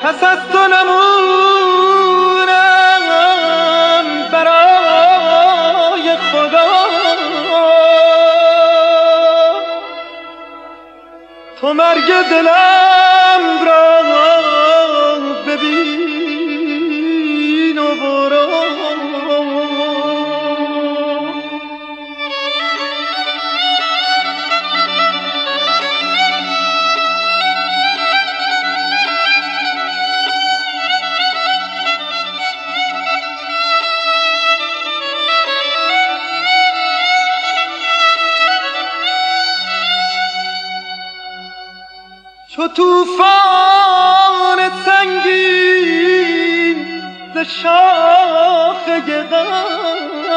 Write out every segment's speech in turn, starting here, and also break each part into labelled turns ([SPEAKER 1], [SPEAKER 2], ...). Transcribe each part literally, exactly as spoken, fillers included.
[SPEAKER 1] پس از تو نمونم برای خدا، تو مرگ دلم را ببین و برو. چو توفان سنگین ز شاخه غم،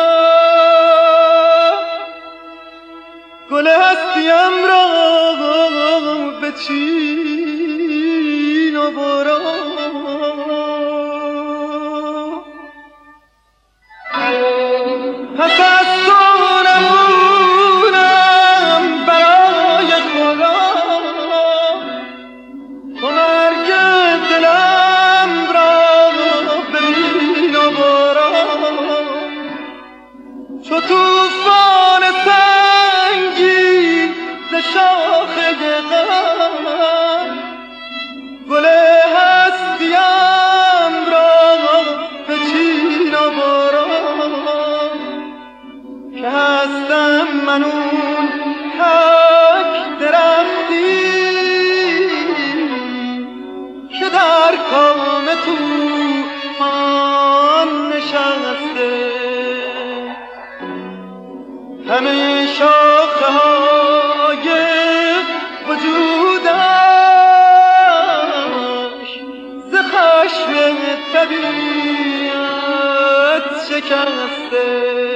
[SPEAKER 1] گل هستیم را بچین و برو. پس از تو نمونم برای خدا، تو مرگ دلم را ببین و برو. چو توفان سنگین ز شاخه غم، گل هستیم را بچین و برو. که هستم من اون تک درختی که در کام طوفان نشسته، همه شاخه های وجودش ز خشم طبیعت شکسته.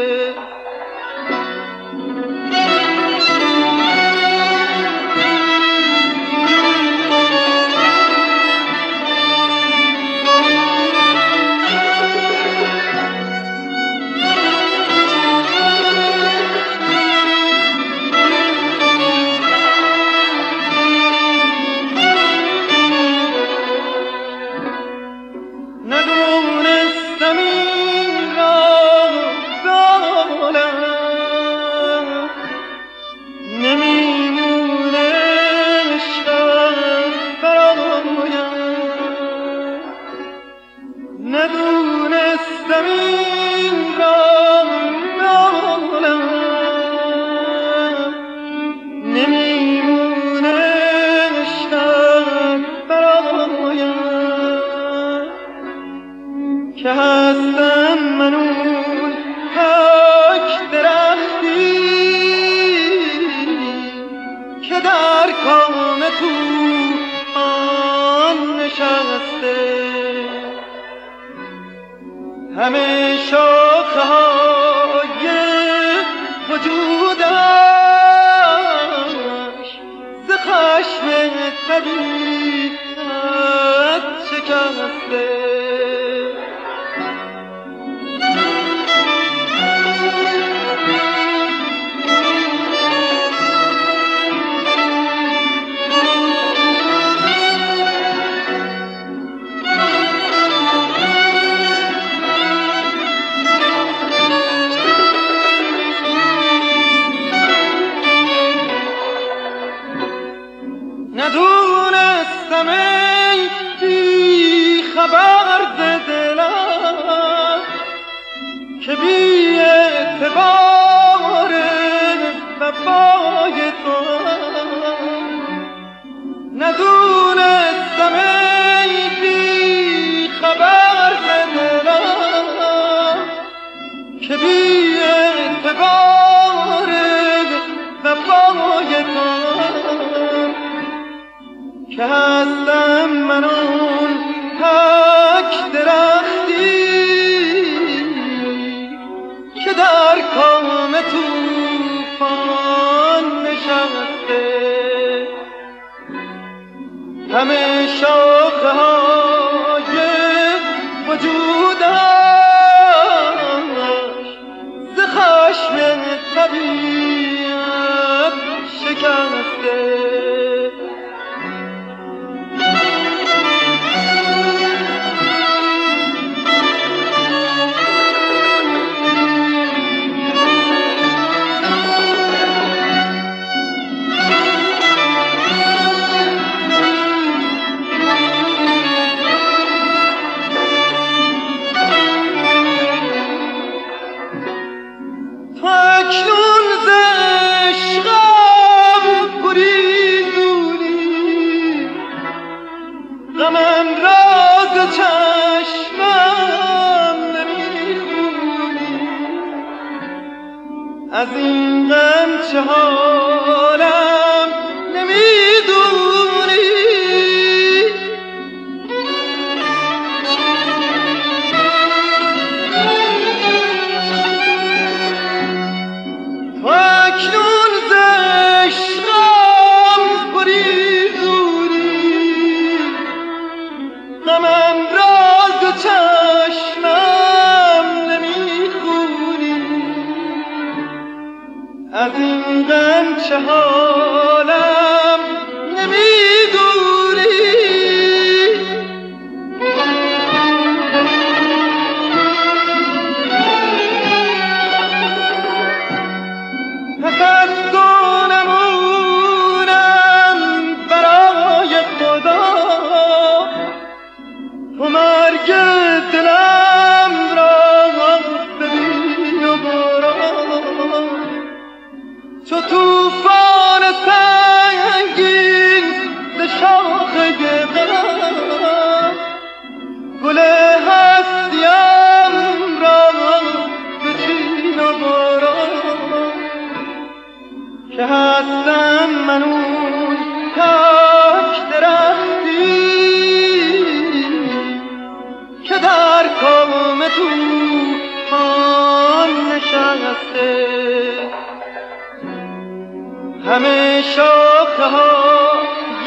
[SPEAKER 1] که هستم من اون تک درختی که در کام طوفان نشسته، همه شاخه های وجودش ز خشم طبیعت شکسته. ندونستم ای بی خبر ز دلم که بی اعتبار وفای تو، ندونستم ای بی خبر ز دلم که بی اعتبار وفای تو، که هستم من اون تک درختی که در کام طوفان نشسته، همه شاخه های وجودش ز خشم طبیعت شکسته. از این غم چه حالم نمیدونی. تو اکنون ز عشقم گریزونی، غمم را ز چشمم نمیخونی. از این غم چه حالم نمیدونی. پس از تو نمونم برای خدا، تو مرگ دلم را ببین و برو. چو توفان سنگین ز شاخه غم، گل هستیم را بچین و برو. که هستم من اون تک درختی که در کام طوفان نشسته. همه شاخه های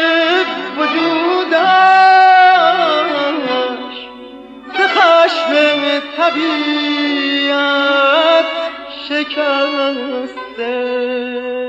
[SPEAKER 1] وجودش ز خشم طبیعت شکسته.